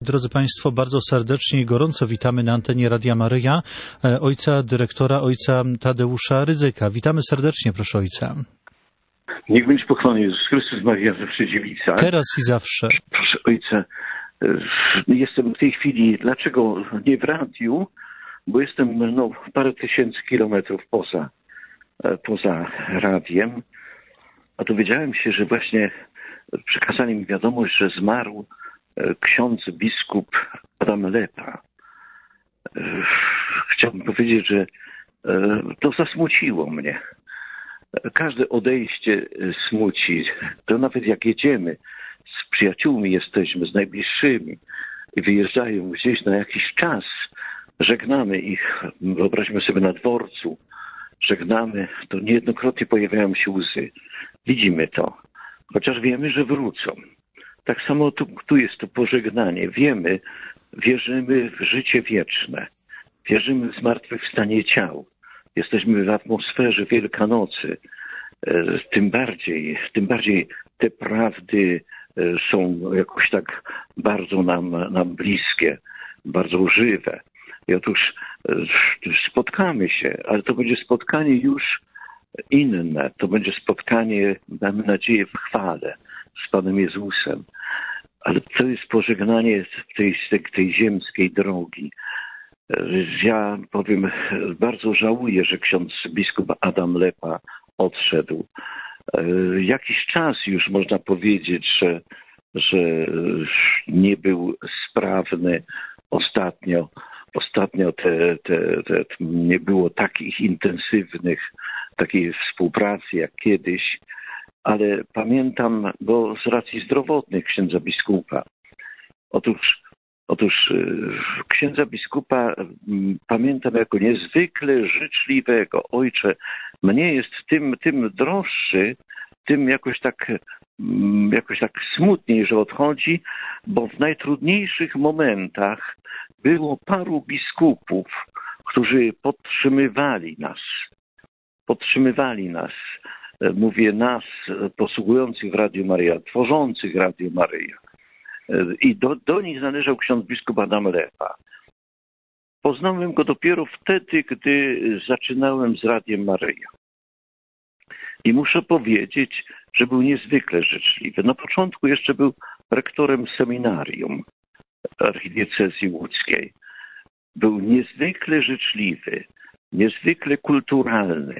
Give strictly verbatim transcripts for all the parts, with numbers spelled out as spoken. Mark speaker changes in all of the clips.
Speaker 1: Drodzy Państwo, bardzo serdecznie i gorąco witamy na antenie Radia Maryja ojca dyrektora, ojca Tadeusza Rydzyka. Witamy serdecznie, proszę ojca.
Speaker 2: Niech będzie pochwalony Jezus Chrystus, Maria zawsze dziewica.
Speaker 1: Teraz i zawsze.
Speaker 2: Proszę ojca, jestem w tej chwili, dlaczego nie w radiu? Bo jestem no, parę tysięcy kilometrów poza, poza radiem, a dowiedziałem się, że właśnie przekazali mi wiadomość, że zmarł ksiądz biskup Adam Lepa. Chciałbym powiedzieć, że to zasmuciło mnie. Każde odejście smuci. To nawet jak jedziemy, z przyjaciółmi jesteśmy, z najbliższymi i wyjeżdżają gdzieś na jakiś czas, żegnamy ich, wyobraźmy sobie na dworcu, żegnamy, to niejednokrotnie pojawiają się łzy. Widzimy to, chociaż wiemy, że wrócą. Tak samo tu, tu jest to pożegnanie. Wiemy, wierzymy w życie wieczne. Wierzymy w zmartwychwstanie ciał. Jesteśmy w atmosferze Wielkanocy. Tym bardziej, tym bardziej te prawdy są jakoś tak bardzo nam, nam bliskie, bardzo żywe. I otóż spotkamy się, ale to będzie spotkanie już inne. To będzie spotkanie, mamy nadzieję, w chwale z Panem Jezusem. Ale to jest pożegnanie tej, tej ziemskiej drogi. Ja powiem, bardzo żałuję, że ksiądz biskup Adam Lepa odszedł. Jakiś czas już można powiedzieć, że, że nie był sprawny. Ostatnio, ostatnio te, te, te, nie było takich intensywnych, takiej współpracy jak kiedyś. Ale pamiętam, bo z racji zdrowotnych księdza biskupa. Otóż, otóż księdza biskupa pamiętam jako niezwykle życzliwego. Ojcze, mnie jest tym, tym droższy, tym jakoś tak, jakoś tak smutniej, że odchodzi, bo w najtrudniejszych momentach było paru biskupów, którzy podtrzymywali nas. Podtrzymywali nas. Mówię nas, posługujących w Radiu Maryja, tworzących Radio Maryja. I do, do nich należał ksiądz biskup Adam Lepa. Poznałem go dopiero wtedy, gdy zaczynałem z Radiem Maryja. I muszę powiedzieć, że był niezwykle życzliwy. Na początku jeszcze był rektorem seminarium archidiecezji łódzkiej. Był niezwykle życzliwy, niezwykle kulturalny.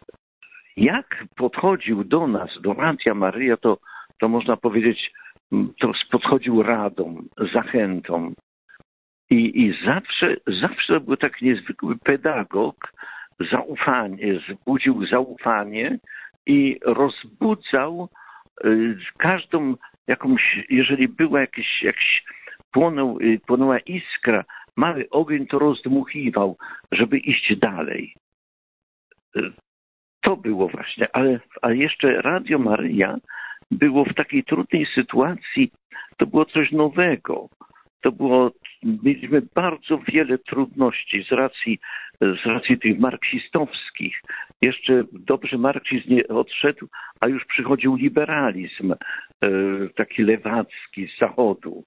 Speaker 2: Jak podchodził do nas, do Radia Maryja, to, to można powiedzieć, to podchodził radą, zachętą. I, i zawsze, zawsze był tak niezwykły pedagog, zaufanie, zbudził zaufanie i rozbudzał y, każdą jakąś, jeżeli była jakiś, jakiś płonął, y, płonęła iskra, mały ogień, to rozdmuchiwał, żeby iść dalej. Y, To było właśnie, ale, ale jeszcze Radio Maryja było w takiej trudnej sytuacji, to było coś nowego. To było, mieliśmy bardzo wiele trudności z racji, z racji tych marksistowskich. Jeszcze dobrze marksizm nie odszedł, a już przychodził liberalizm, taki lewacki z zachodu.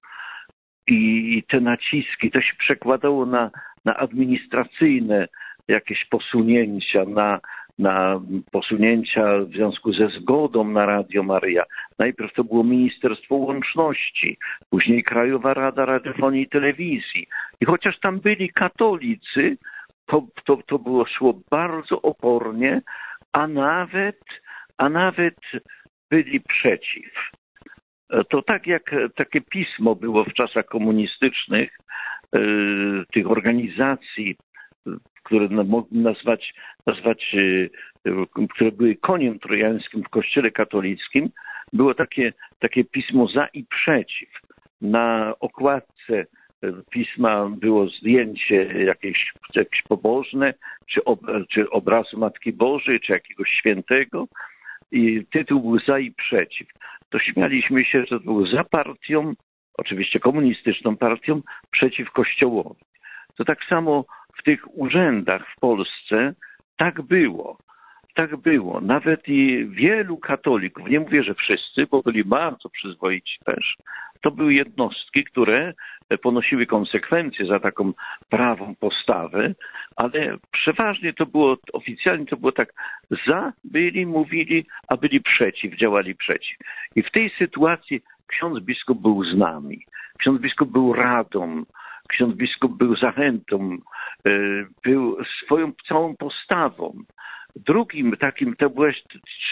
Speaker 2: I te naciski, to się przekładało na, na administracyjne jakieś posunięcia, na na posunięcia w związku ze zgodą na Radio Maryja. Najpierw to było Ministerstwo Łączności, później Krajowa Rada Radiofonii i Telewizji. I chociaż tam byli katolicy, to, to, to było szło bardzo opornie, a nawet, a nawet byli przeciw. To tak jak takie pismo było w czasach komunistycznych, yy, tych organizacji, które mogli nazwać, nazwać, które były koniem trojańskim w kościele katolickim, było takie, takie pismo za i przeciw. Na okładce pisma było zdjęcie jakieś, jakieś pobożne, czy, ob, czy obrazu Matki Bożej, czy jakiegoś świętego i tytuł był za i przeciw. To śmialiśmy się, że to było za partią, oczywiście komunistyczną partią, przeciw Kościołowi. To tak samo w tych urzędach w Polsce tak było. tak było. Nawet i wielu katolików, nie mówię, że wszyscy, bo byli bardzo przyzwoici też, to były jednostki, które ponosiły konsekwencje za taką prawą postawę, ale przeważnie to było, oficjalnie to było tak, za byli, mówili, a byli przeciw, działali przeciw. I w tej sytuacji ksiądz biskup był z nami. Ksiądz biskup był radą, ksiądz biskup był zachętą, był swoją całą postawą. Drugim takim, to byłeś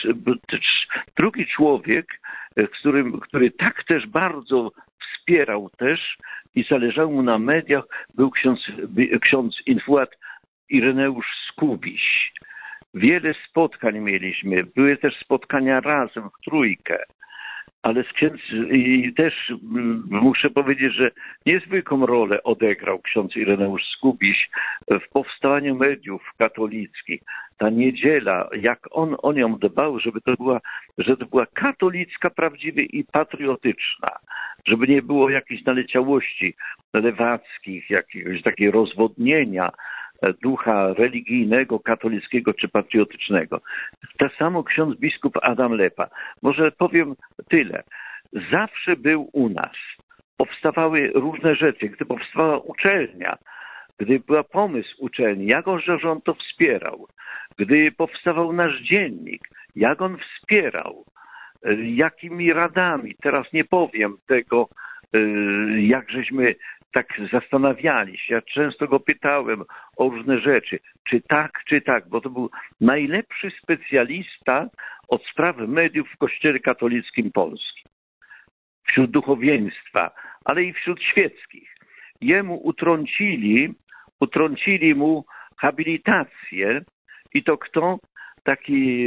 Speaker 2: drugi człowiek, którym, który tak też bardzo wspierał też i zależało mu na mediach, był ksiądz, ksiądz Infuat Ireneusz Skubiś. Wiele spotkań mieliśmy, były też spotkania razem w trójkę. Ale ksiądz, i też muszę powiedzieć, że niezwykłą rolę odegrał ksiądz Ireneusz Skubiś w powstaniu mediów katolickich. Ta niedziela, jak on o nią dbał, żeby to była, że to była katolicka, prawdziwie i patriotyczna. Żeby nie było jakichś naleciałości lewackich, jakiegoś takiego rozwodnienia ducha religijnego, katolickiego czy patriotycznego. Tak samo ksiądz biskup Adam Lepa. Może powiem tyle. Zawsze był u nas. Powstawały różne rzeczy. Gdy powstała uczelnia, gdy był pomysł uczelni, jak on, że on to wspierał. Gdy powstawał nasz dziennik, jak on wspierał. Jakimi radami. Teraz nie powiem tego, jak żeśmy tak zastanawiali się. Ja często go pytałem o różne rzeczy. Czy tak, czy tak, bo to był najlepszy specjalista od spraw mediów w Kościele katolickim Polski. Wśród duchowieństwa, ale i wśród świeckich. Jemu utrącili, utrącili mu habilitację i to kto? Taki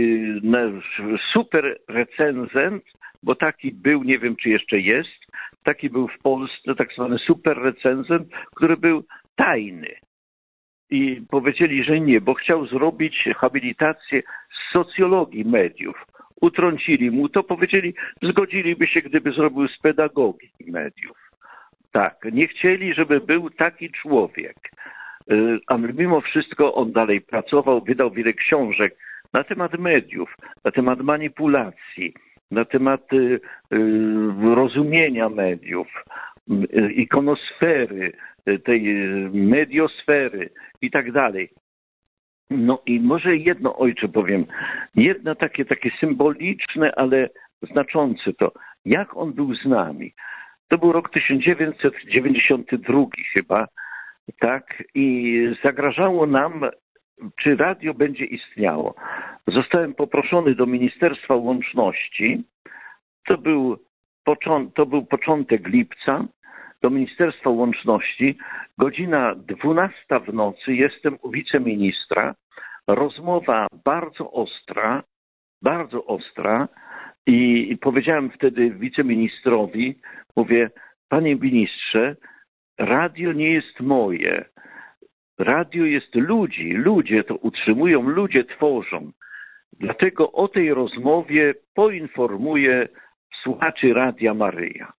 Speaker 2: super recenzent, bo taki był, nie wiem czy jeszcze jest, taki był w Polsce, tak zwany super recenzent, który był tajny. I powiedzieli, że nie, bo chciał zrobić habilitację z socjologii mediów. Utrącili mu to, powiedzieli, zgodziliby się, gdyby zrobił z pedagogiki mediów. Tak, nie chcieli, żeby był taki człowiek. A mimo wszystko on dalej pracował, wydał wiele książek na temat mediów, na temat manipulacji, na temat y, y, rozumienia mediów, y, ikonosfery, y, tej mediosfery i tak dalej. No i może jedno, ojcze, powiem, jedno takie, takie symboliczne, ale znaczące to, jak on był z nami. To był rok tysiąc dziewięćset dziewięćdziesiąty drugi chyba, tak, i zagrażało nam, czy radio będzie istniało. Zostałem poproszony do Ministerstwa Łączności, to był, począ- to był początek lipca, do Ministerstwa Łączności, godzina dwunasta w nocy, jestem u wiceministra, rozmowa bardzo ostra, bardzo ostra i, i powiedziałem wtedy wiceministrowi, mówię, panie ministrze, radio nie jest moje. Radio jest ludzi, ludzie to utrzymują, ludzie tworzą. Dlatego o tej rozmowie poinformuję słuchaczy Radia Maryja.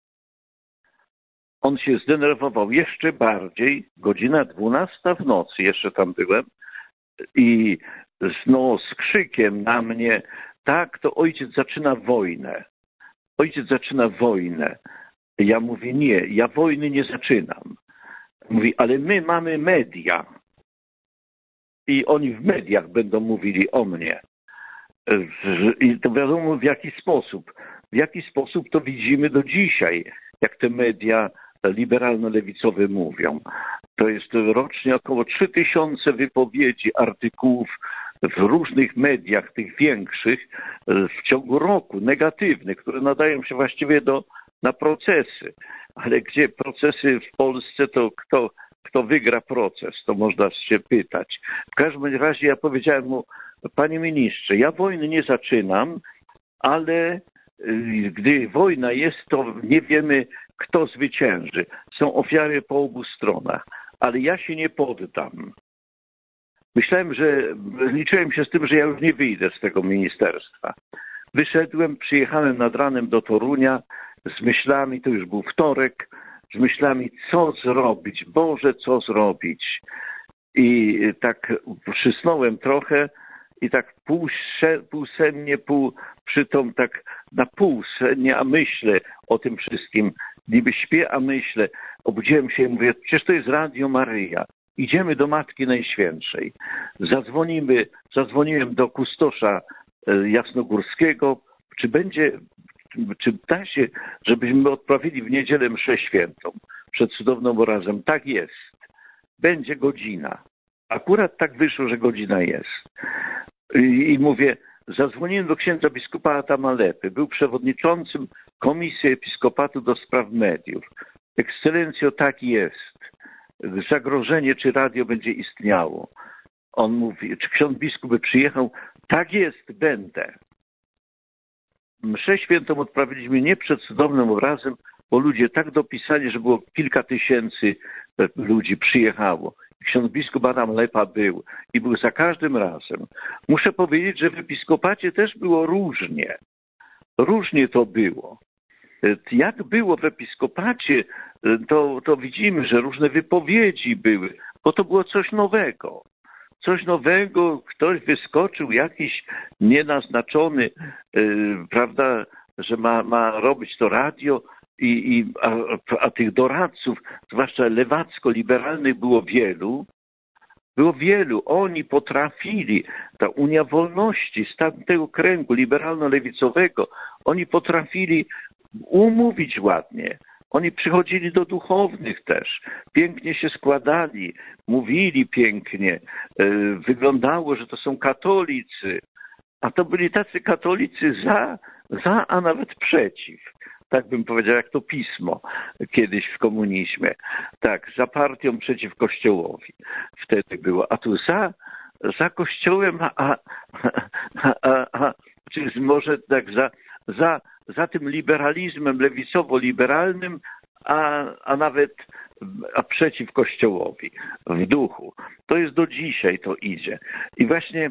Speaker 2: On się zdenerwował jeszcze bardziej, godzina dwunasta w nocy, jeszcze tam byłem, i no, z krzykiem na mnie, tak, to ojciec zaczyna wojnę. Ojciec zaczyna wojnę. Ja mówię, nie, ja wojny nie zaczynam. Mówi, ale my mamy media. I oni w mediach będą mówili o mnie. I to wiadomo w jaki sposób. W jaki sposób to widzimy do dzisiaj, jak te media liberalno-lewicowe mówią. To jest rocznie około trzy tysiące wypowiedzi, artykułów w różnych mediach, tych większych, w ciągu roku, negatywnych, które nadają się właściwie do, na procesy. Ale gdzie procesy w Polsce, to kto, kto wygra proces, to można się pytać. W każdym razie ja powiedziałem mu, panie ministrze, ja wojny nie zaczynam, ale gdy wojna jest, to nie wiemy, kto zwycięży. Są ofiary po obu stronach, ale ja się nie poddam. Myślałem, że liczyłem się z tym, że ja już nie wyjdę z tego ministerstwa. Wyszedłem, przyjechałem nad ranem do Torunia z myślami, to już był wtorek, z myślami, co zrobić, Boże, co zrobić. I tak przysnąłem trochę i tak pół, pół sennie, pół przytom tak na pół sennie, a myślę o tym wszystkim. Niby śpię, a myślę. Obudziłem się i mówię, przecież to jest Radio Maryja. Idziemy do Matki Najświętszej. Zadzwonimy, zadzwoniłem do kustosza jasnogórskiego, czy będzie, czy da się, żebyśmy odprawili w niedzielę mszę świętą przed cudownym obrazem. Tak jest. Będzie godzina. Akurat tak wyszło, że godzina jest. I, i mówię, zadzwoniłem do księdza biskupa Adama Lepy. Był przewodniczącym Komisji Episkopatu do Spraw Mediów. Ekscelencjo, tak jest. Zagrożenie, czy radio będzie istniało. On mówi, czy ksiądz biskup by przyjechał? Tak jest, będę. Mszę świętą odprawiliśmy nie przed cudownym obrazem, bo ludzie tak dopisali, że było kilka tysięcy ludzi przyjechało. Ksiądz biskup Adam Lepa był i był za każdym razem. Muszę powiedzieć, że w episkopacie też było różnie. Różnie to było. Jak było w episkopacie, to, to widzimy, że różne wypowiedzi były, bo to było coś nowego. Coś nowego, ktoś wyskoczył, jakiś nienaznaczony, yy, prawda, że ma, ma robić to radio i, i a, a tych doradców, zwłaszcza lewacko-liberalnych było wielu, było wielu. Oni potrafili, ta Unia Wolności z tamtego kręgu liberalno-lewicowego, oni potrafili umówić ładnie. Oni przychodzili do duchownych też, pięknie się składali, mówili pięknie, wyglądało, że to są katolicy, a to byli tacy katolicy za, za, a nawet przeciw. Tak bym powiedział, jak to pismo kiedyś w komunizmie. Tak, za partią przeciw Kościołowi wtedy było, a tu za, za Kościołem, a, a, a, a czy może tak za, za za tym liberalizmem lewicowo-liberalnym, a, a nawet a przeciw Kościołowi w duchu. To jest do dzisiaj, to idzie. I właśnie,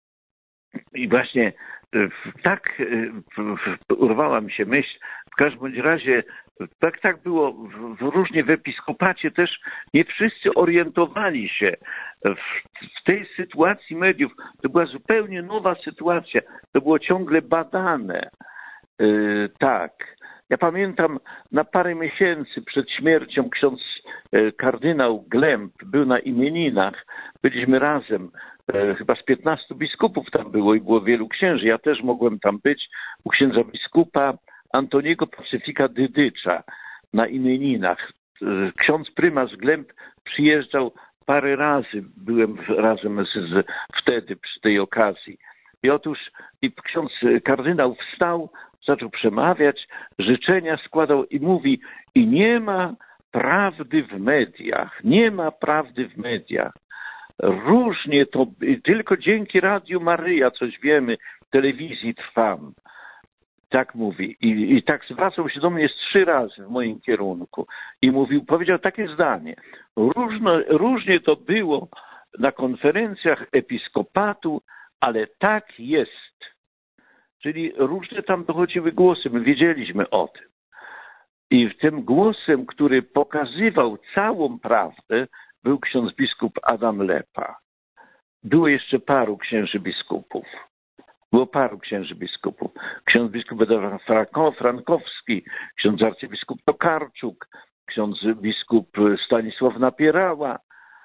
Speaker 2: i właśnie tak urwała mi się myśl, w każdym bądź razie tak, tak było w, różnie w episkopacie też nie wszyscy orientowali się w, w tej sytuacji mediów. To była zupełnie nowa sytuacja. To było ciągle badane. Yy, tak. Ja pamiętam na parę miesięcy przed śmiercią ksiądz yy, kardynał Glemp był na imieninach. Byliśmy razem. Yy, chyba z piętnastu biskupów tam było i było wielu księży. Ja też mogłem tam być u księdza biskupa Antoniego Pacyfika Dydycza na imieninach. Yy, ksiądz prymas Glemp przyjeżdżał parę razy. Byłem razem z, z, wtedy przy tej okazji. I otóż i ksiądz kardynał wstał, zaczął przemawiać, życzenia składał i mówi, i nie ma prawdy w mediach, nie ma prawdy w mediach. Różnie to, tylko dzięki Radiu Maryja coś wiemy, telewizji Trwam. Tak mówi. I, i tak zwracał się do mnie z trzy razy w moim kierunku. I mówił, powiedział takie zdanie. Różno, różnie to było na konferencjach episkopatu, ale tak jest. Czyli różne tam dochodziły głosy, my wiedzieliśmy o tym. I tym głosem, który pokazywał całą prawdę, był ksiądz biskup Adam Lepa. Było jeszcze paru księży biskupów. Było paru księży biskupów. Ksiądz biskup Frankowski, ksiądz arcybiskup Tokarczuk, ksiądz biskup Stanisław Napierała.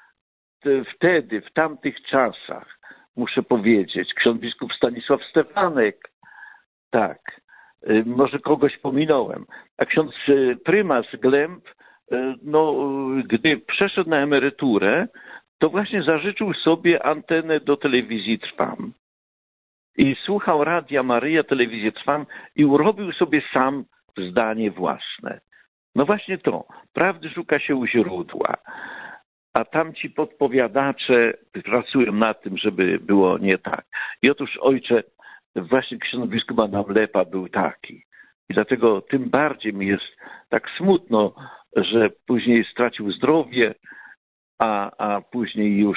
Speaker 2: Wtedy, w tamtych czasach, muszę powiedzieć, ksiądz biskup Stanisław Stefanek, tak, może kogoś pominąłem. A ksiądz prymas Glemp, no, gdy przeszedł na emeryturę, to właśnie zażyczył sobie antenę do telewizji Trwam. I słuchał Radia Maryja, telewizję Trwam i urobił sobie sam zdanie własne. No właśnie to, prawdy szuka się u źródła. A tamci podpowiadacze pracują nad tym, żeby było nie tak. I otóż, ojcze, właśnie ksiądz biskup Adam Lepa był taki. I dlatego tym bardziej mi jest tak smutno, że później stracił zdrowie, a, a później już,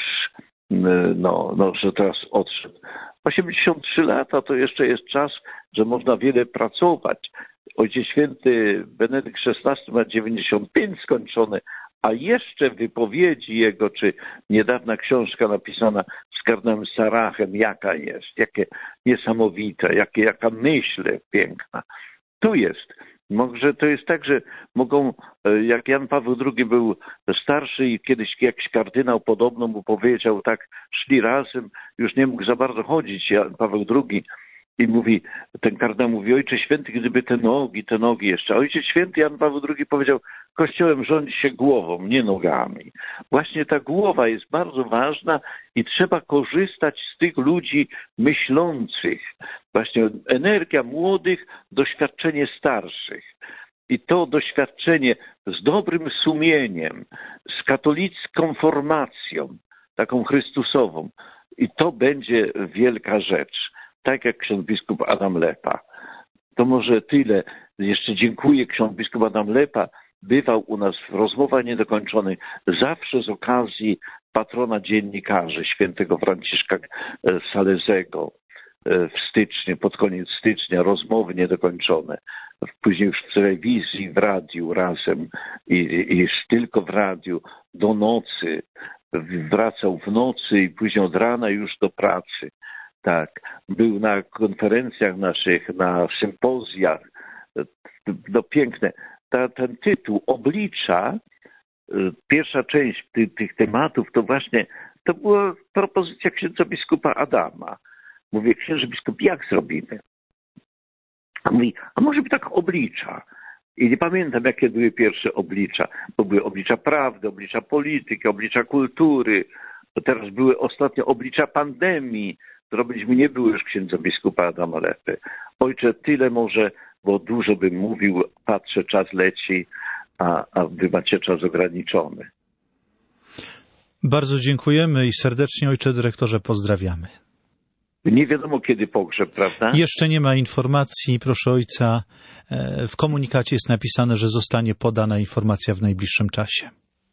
Speaker 2: no, no, że teraz odszedł. osiemdziesiąt trzy lata to jeszcze jest czas, że można wiele pracować. Ojciec Święty Benedykt szesnasty ma dziewięćdziesiąt pięć skończone, a jeszcze wypowiedzi jego, czy niedawna książka napisana z kardynałem Sarachem, jaka jest, jakie niesamowite, jakie, jaka myśl piękna. Tu jest. Może to jest tak, że mogą, jak Jan Paweł drugi był starszy i kiedyś jakiś kardynał podobno mu powiedział, tak szli razem, już nie mógł za bardzo chodzić Jan Paweł drugi i mówi, ten kardynał mówi, Ojcze Święty, gdyby te nogi, te nogi jeszcze. Ojciec Święty Jan Paweł drugi powiedział, Kościołem rządzi się głową, nie nogami. Właśnie ta głowa jest bardzo ważna i trzeba korzystać z tych ludzi myślących. Właśnie energia młodych, doświadczenie starszych. I to doświadczenie z dobrym sumieniem, z katolicką formacją, taką chrystusową. I to będzie wielka rzecz. Tak jak ksiądz biskup Adam Lepa. To może tyle. Jeszcze dziękuję. Ksiądz biskup Adam Lepa bywał u nas w rozmowach niedokończonych zawsze z okazji patrona dziennikarzy, świętego Franciszka Salezego w styczniu, pod koniec stycznia, rozmowy niedokończone. Później już w telewizji, w radiu razem i, i tylko w radiu do nocy. Wracał w nocy i później od rana już do pracy. Tak, był na konferencjach naszych, na sympozjach. No piękne. Ta, ten tytuł Oblicza, pierwsza część ty, tych tematów, to właśnie to była propozycja księdza biskupa Adama. Mówię, księże biskup, jak zrobimy? A mówi, a może by tak oblicza. I nie pamiętam, jakie były pierwsze oblicza, bo były oblicza prawdy, oblicza polityki, oblicza kultury. To teraz były ostatnio oblicza pandemii. Zrobiliśmy, nie było już księdza biskupa Adama Lepy. Ojcze, tyle może, bo dużo bym mówił, patrzę, czas leci, a, a wy macie czas ograniczony.
Speaker 1: Bardzo dziękujemy i serdecznie, ojcze dyrektorze, pozdrawiamy.
Speaker 2: Nie wiadomo, kiedy pogrzeb, prawda?
Speaker 1: Jeszcze nie ma informacji, proszę ojca. W komunikacie jest napisane, że zostanie podana informacja w najbliższym czasie.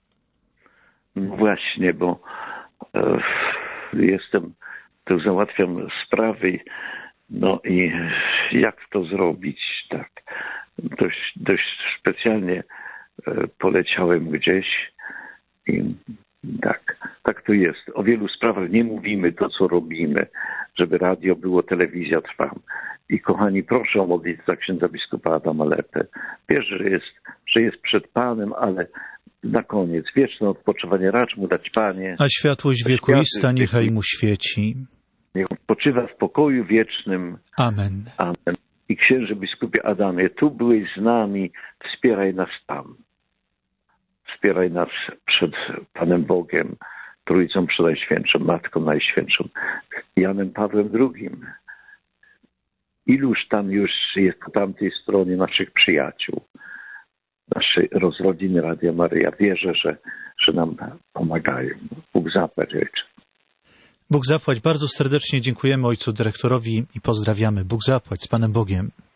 Speaker 2: Właśnie, bo e, jestem, to załatwiam sprawy, no i jak to zrobić, tak. Dość, dość specjalnie e, poleciałem gdzieś i tak, tak to jest. O wielu sprawach nie mówimy to, co robimy, żeby radio było, telewizja trwa. I kochani, proszę o modlitwę za księdza biskupa Adama Lepę. Wiesz, że jest, że jest przed Panem, ale na koniec wieczne odpoczywanie racz mu dać, Panie.
Speaker 1: A światłość wiekuista niechaj mu świeci.
Speaker 2: Niech odpoczywa w pokoju wiecznym.
Speaker 1: Amen.
Speaker 2: Amen. I księże biskupie Adamie, tu byłeś z nami, wspieraj nas tam. Wspieraj nas przed Panem Bogiem, Trójcą Przenajświętszą, Matką Najświętszą, Janem Pawłem drugim. Iluż tam już jest po tamtej stronie naszych przyjaciół, naszej rozrodziny Radia Maryja. Wierzę, że, że nam pomagają. Bóg zapłać.
Speaker 1: Bóg zapłać. Bardzo serdecznie dziękujemy ojcu dyrektorowi i pozdrawiamy. Bóg zapłać. Z Panem Bogiem.